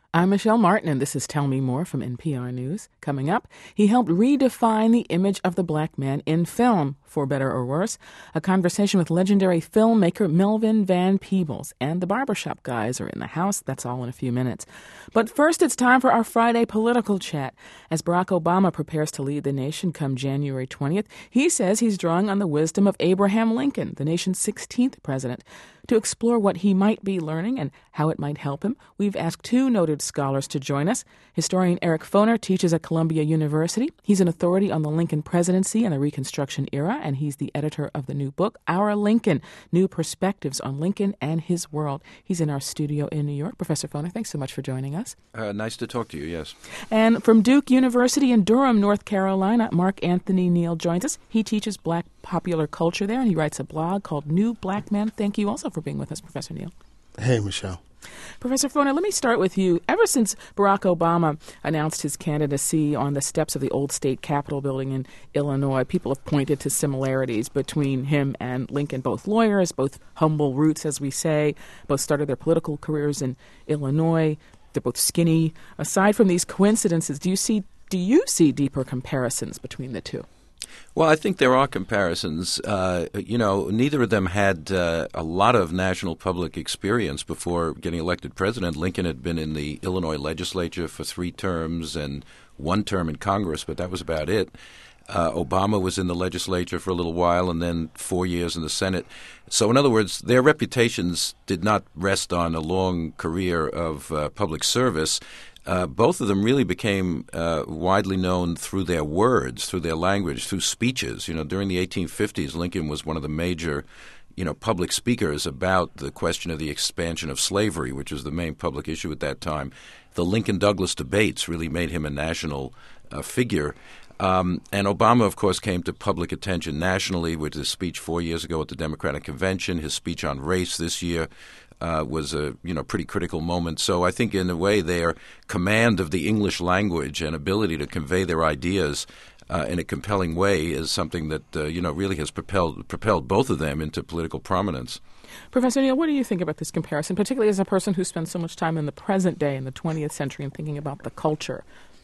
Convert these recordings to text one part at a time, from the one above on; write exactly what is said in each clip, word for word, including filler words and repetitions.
I'm Michelle Martin, and this is Tell Me More from N P R News. Coming up, he helped redefine the image of the black man in film, for better or worse. A conversation with legendary filmmaker Melvin Van Peebles. And the barbershop guys are in the house. That's all in a few minutes. But first, it's time for our Friday political chat. As Barack Obama prepares to lead the nation come January twentieth, he says he's drawing on the wisdom of Abraham Lincoln, the nation's sixteenth president. To explore what he might be learning and how it might help him, we've asked two noted scholars to join us. Historian Eric Foner teaches at Columbia University. He's an authority on the Lincoln presidency and the Reconstruction era, and he's the editor of the new book, Our Lincoln, New Perspectives on Lincoln and His World. He's in our studio in New York. Professor Foner, thanks so much for joining us. Uh, nice to talk to you, yes. And from Duke University in Durham, North Carolina, Mark Anthony Neal joins us. He teaches black popular culture there, and he writes a blog called New Black Men. Thank you also for being with us, Professor Neal. Hey, Michelle. Professor Foner, let me start with you. Ever since Barack Obama announced his candidacy on the steps of the old state Capitol building in Illinois, people have pointed to similarities between him and Lincoln, both lawyers, both humble roots, as we say, both started their political careers in Illinois. They're both skinny. Aside from these coincidences, do you see do you see deeper comparisons between the two? Well, I think there are comparisons. Uh, you know, neither of them had uh, a lot of national public experience before getting elected president. Lincoln had been in the Illinois legislature for three terms and one term in Congress, but that was about it. Uh, Obama was in the legislature for a little while and then four years in the Senate. So in other words, their reputations did not rest on a long career of uh, public service. Uh, both of them really became uh, widely known through their words, through their language, through speeches. You know, during the eighteen fifties, Lincoln was one of the major, you know, public speakers about the question of the expansion of slavery, which was the main public issue at that time. The Lincoln-Douglas debates really made him a national uh, figure. Um, and Obama, of course, came to public attention nationally with his speech four years ago at the Democratic Convention. His speech on race this year uh, was a you know pretty critical moment. So I think in a way their command of the English language and ability to convey their ideas uh, in a compelling way is something that uh, you know really has propelled propelled both of them into political prominence. Professor Neal, what do you think about this comparison, particularly as a person who spends so much time in the present day, in the twentieth century, and thinking about the culture?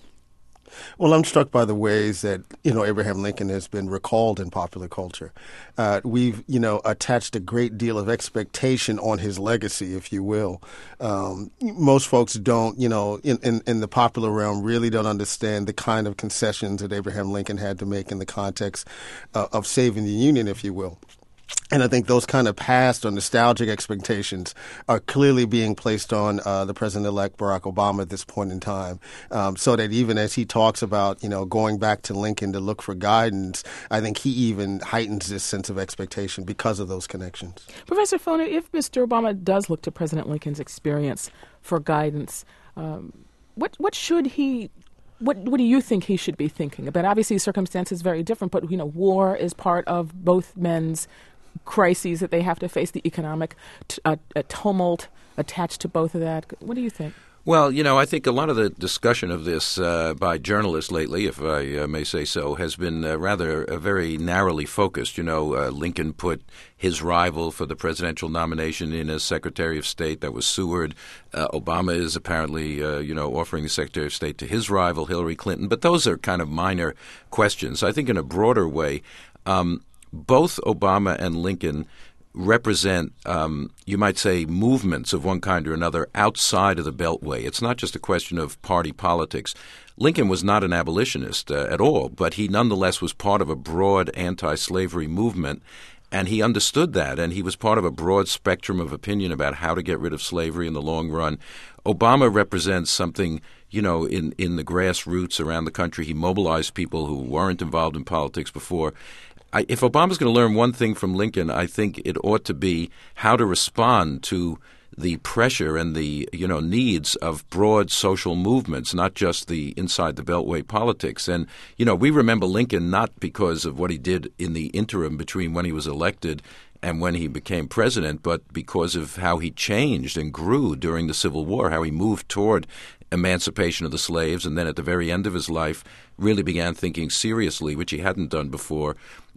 Well, I'm struck by the ways that, you know, Abraham Lincoln has been recalled in popular culture. Uh, we've, you know, attached a great deal of expectation on his legacy, if you will. Um, most folks don't, you know, in, in, in the popular realm really don't understand the kind of concessions that Abraham Lincoln had to make in the context uh, of saving the Union, if you will. And I think those kind of past or nostalgic expectations are clearly being placed on uh, the president-elect Barack Obama at this point in time, um, so that even as he talks about, you know, going back to Lincoln to look for guidance, I think he even heightens this sense of expectation because of those connections. Professor Foner, if Mister Obama does look to President Lincoln's experience for guidance, um, what what should he What what do you think he should be thinking about? Obviously, circumstances very different, but you know, war is part of both men's crises that they have to face. The economic t- uh, a tumult attached to both of that. What do you think? Well, you know, I think a lot of the discussion of this uh, by journalists lately, if I uh, may say so, has been uh, rather uh, very narrowly focused. You know, uh, Lincoln put his rival for the presidential nomination in as Secretary of State. That was Seward. Uh, Obama is apparently, uh, you know, offering the Secretary of State to his rival, Hillary Clinton. But those are kind of minor questions. I think in a broader way, um, both Obama and Lincoln represent, um, you might say, movements of one kind or another outside of the Beltway. It's not just a question of party politics. Lincoln was not an abolitionist uh, at all, but he nonetheless was part of a broad anti-slavery movement, and he understood that, and he was part of a broad spectrum of opinion about how to get rid of slavery in the long run. Obama represents something, you know, in, in the grassroots around the country. He mobilized people who weren't involved in politics before. I, if Obama's going to learn one thing from Lincoln, I think it ought to be how to respond to the pressure and the, you know, needs of broad social movements, not just the inside the Beltway politics. And, you know, we remember Lincoln not because of what he did in the interim between when he was elected and when he became president, but because of how he changed and grew during the Civil War, how he moved toward emancipation of the slaves, and then at the very end of his life really began thinking seriously, which he hadn't done before,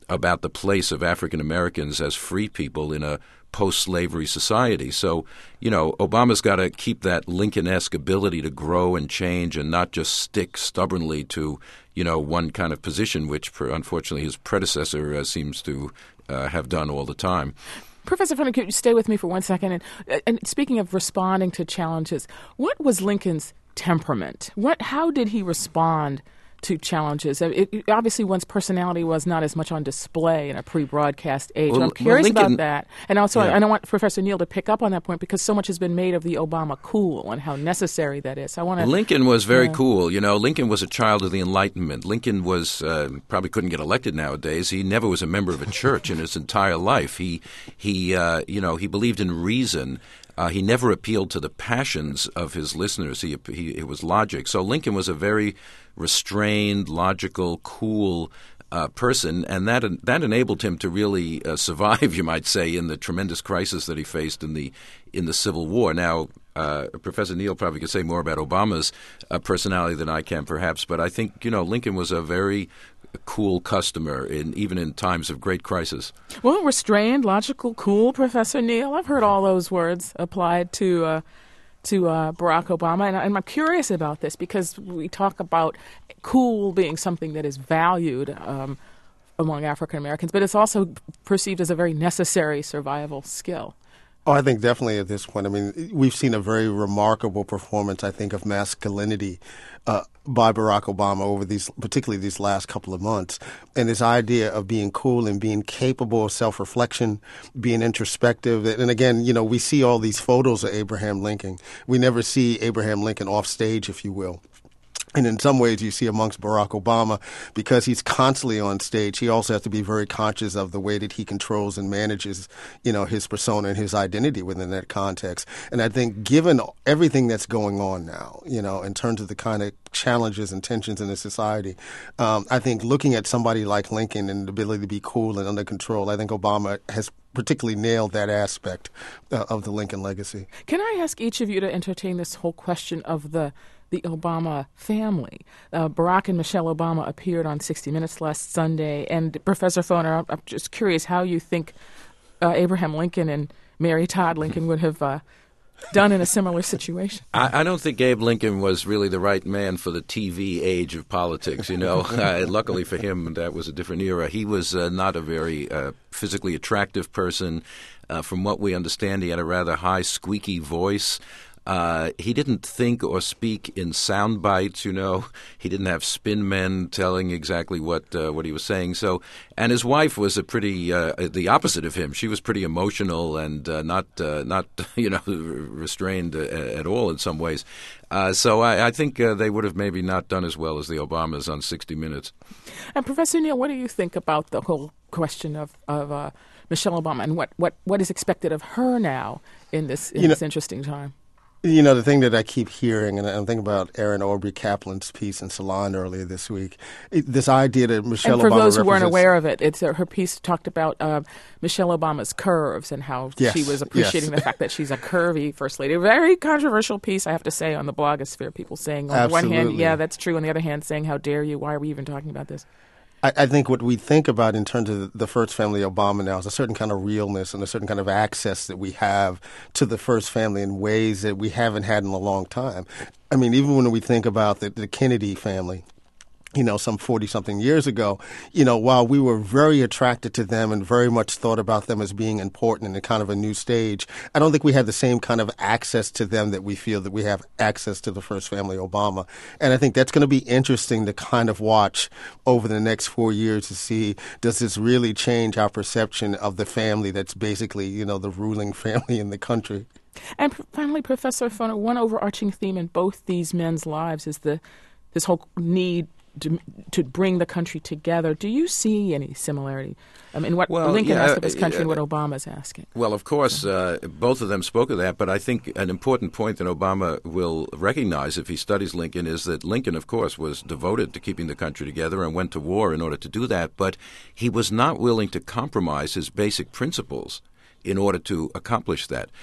about the place of African Americans as free people in a post-slavery society. So, you know, Obama's got to keep that Lincoln-esque ability to grow and change and not just stick stubbornly to, you know, one kind of position, which unfortunately his predecessor uh, seems to uh, have done all the time. Professor Fenner, could you stay with me for one second? And, and speaking of responding to challenges, what was Lincoln's temperament? What? How did he respond to challenges? It, it, obviously, one's personality was not as much on display in a pre-broadcast age. Well, I'm curious well, Lincoln, about that. And also, yeah. I, I don't want Professor Neal to pick up on that point because so much has been made of the Obama cool and how necessary that is. I want to. Lincoln was very uh, cool. You know, Lincoln was a child of the Enlightenment. Lincoln was uh, probably couldn't get elected nowadays. He never was a member of a church in his entire life. He, he, uh, you know, he believed in reason. Uh, he never appealed to the passions of his listeners. He, he, it was logic. So Lincoln was a very restrained, logical, cool uh, person, and that that enabled him to really uh, survive, you might say, in the tremendous crisis that he faced in the in the Civil War. Now, uh, Professor Neal probably could say more about Obama's uh, personality than I can, perhaps, but I think you know Lincoln was a very cool customer, in even in times of great crisis. Well, restrained, logical, cool, Professor Neal. I've heard all those words applied to uh, to uh, Barack Obama, and, and I'm curious about this because we talk about cool being something that is valued um, among African Americans, but it's also perceived as a very necessary survival skill. Oh, I think definitely at this point. I mean, we've seen a very remarkable performance, I think, of masculinity uh, by Barack Obama over these, particularly these last couple of months. And this idea of being cool and being capable of self-reflection, being introspective. And again, you know, we see all these photos of Abraham Lincoln. We never see Abraham Lincoln off stage, if you will. And in some ways, you see amongst Barack Obama, because he's constantly on stage, he also has to be very conscious of the way that he controls and manages, you know, his persona and his identity within that context. And I think given everything that's going on now, you know, in terms of the kind of challenges and tensions in the society, um, I think looking at somebody like Lincoln and the ability to be cool and under control, I think Obama has particularly nailed that aspect uh, of the Lincoln legacy. Can I ask each of you to entertain this whole question of the the Obama family? Uh, Barack and Michelle Obama appeared on sixty minutes last Sunday, and Professor Foner, I'm just curious how you think uh, Abraham Lincoln and Mary Todd Lincoln would have uh, done in a similar situation. I, I don't think Abe Lincoln was really the right man for the T V age of politics, you know. uh, luckily for him, that was a different era. He was uh, not a very uh, physically attractive person. Uh, from what we understand, he had a rather high, squeaky voice. Uh, he didn't think or speak in sound bites, you know. He didn't have spin men telling exactly what uh, what he was saying. So, and his wife was a pretty uh, the opposite of him. She was pretty emotional and uh, not uh, not you know restrained uh, at all in some ways. Uh, so I, I think uh, they would have maybe not done as well as the Obamas on sixty minutes. And Professor Neal, what do you think about the whole question of of uh, Michelle Obama and what, what, what is expected of her now in this in you this know, interesting time? You know, the thing that I keep hearing, and I'm thinking about Erin Aubrey Kaplan's piece in Salon earlier this week, it, this idea that Michelle and for Obama those who weren't represents- aware of it, it's uh, her piece talked about uh, Michelle Obama's curves and how Yes, she was appreciating yes. the fact that she's a curvy first lady. A very controversial piece, I have to say, on the blogosphere. People saying on the one hand, Absolutely. yeah, that's true. On the other hand, saying, how dare you? Why are we even talking about this? I, I think what we think about in terms of the first family Obama now is a certain kind of realness and a certain kind of access that we have to the first family in ways that we haven't had in a long time. I mean, even when we think about the, the Kennedy family, you know, some forty-something years ago, you know, while we were very attracted to them and very much thought about them as being important in a kind of a new stage, I don't think we had the same kind of access to them that we feel that we have access to the first family Obama. And I think that's going to be interesting to kind of watch over the next four years to see, does this really change our perception of the family that's basically, you know, the ruling family in the country? And finally, Professor Foner, one overarching theme in both these men's lives is the this whole need To, to bring the country together. Do you see any similarity I mean, what well, Lincoln yeah, asked of his country and uh, what Obama's asking? Well, of course, uh, both of them spoke of that, but I think an important point that Obama will recognize if he studies Lincoln is that Lincoln, of course, was devoted to keeping the country together and went to war in order to do that, but he was not willing to compromise his basic principles in order to accomplish that.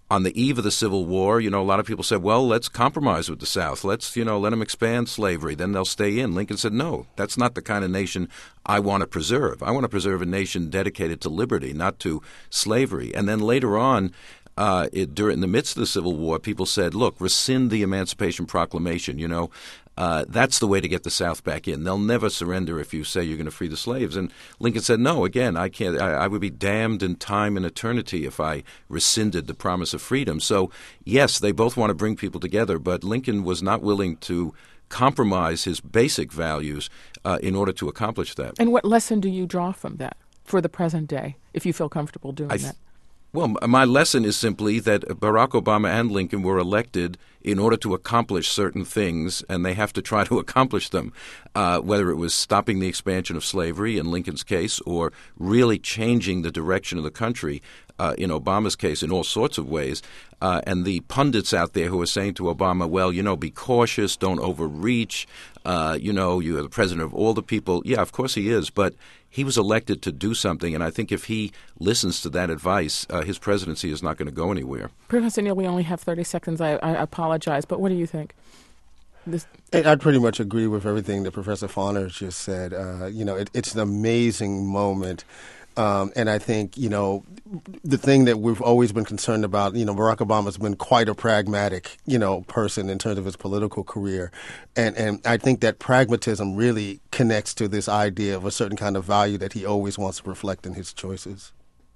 On the eve of the Civil War, you know, a lot of people said, well, let's compromise with the South. Let's, you know, let them expand slavery. Then they'll stay in. Lincoln said, no, that's not the kind of nation I want to preserve. I want to preserve a nation dedicated to liberty, not to slavery. And then later on, uh, it, during the midst of the Civil War, people said, look, rescind the Emancipation Proclamation, you know. Uh, that's the way to get the South back in. They'll never surrender if you say you're going to free the slaves. And Lincoln said, no, again, I can't. I, I would be damned in time and eternity if I rescinded the promise of freedom. So, yes, they both want to bring people together, but Lincoln was not willing to compromise his basic values uh, in order to accomplish that. And what lesson do you draw from that for the present day, if you feel comfortable doing I th- that? Well, my lesson is simply that Barack Obama and Lincoln were elected in order to accomplish certain things, and they have to try to accomplish them, uh, whether it was stopping the expansion of slavery in Lincoln's case or really changing the direction of the country uh, in Obama's case in all sorts of ways. Uh, and the pundits out there who are saying to Obama, well, you know, be cautious, don't overreach, uh, you know, you're the president of all the people. Yeah, of course he is, but he was elected to do something, and I think if he listens to that advice, uh, his presidency is not going to go anywhere. Professor Neal, we only have thirty seconds. I, I apologize, but what do you think? This- I'd pretty much agree with everything that Professor Fauner just said. Uh, you know, it, it's an amazing moment. Um, and I think, you know, the thing that we've always been concerned about, you know, Barack Obama's been quite a pragmatic, you know, person in terms of his political career. And, and I think that pragmatism really connects to this idea of a certain kind of value that he always wants to reflect in his choices.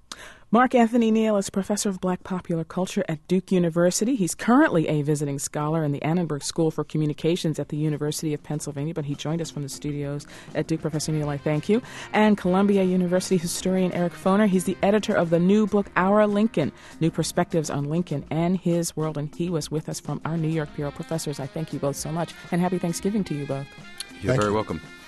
Mark Anthony Neal is professor of Black popular culture at Duke University. He's currently a visiting scholar in the Annenberg School for Communications at the University of Pennsylvania, but he joined us from the studios at Duke. Professor Neal, I thank you. And Columbia University historian Eric Foner. He's the editor of the new book, Our Lincoln, New Perspectives on Lincoln and His World, and he was with us from our New York Bureau. Professors, I thank you both so much, and happy Thanksgiving to you both. You're Thank very you. welcome.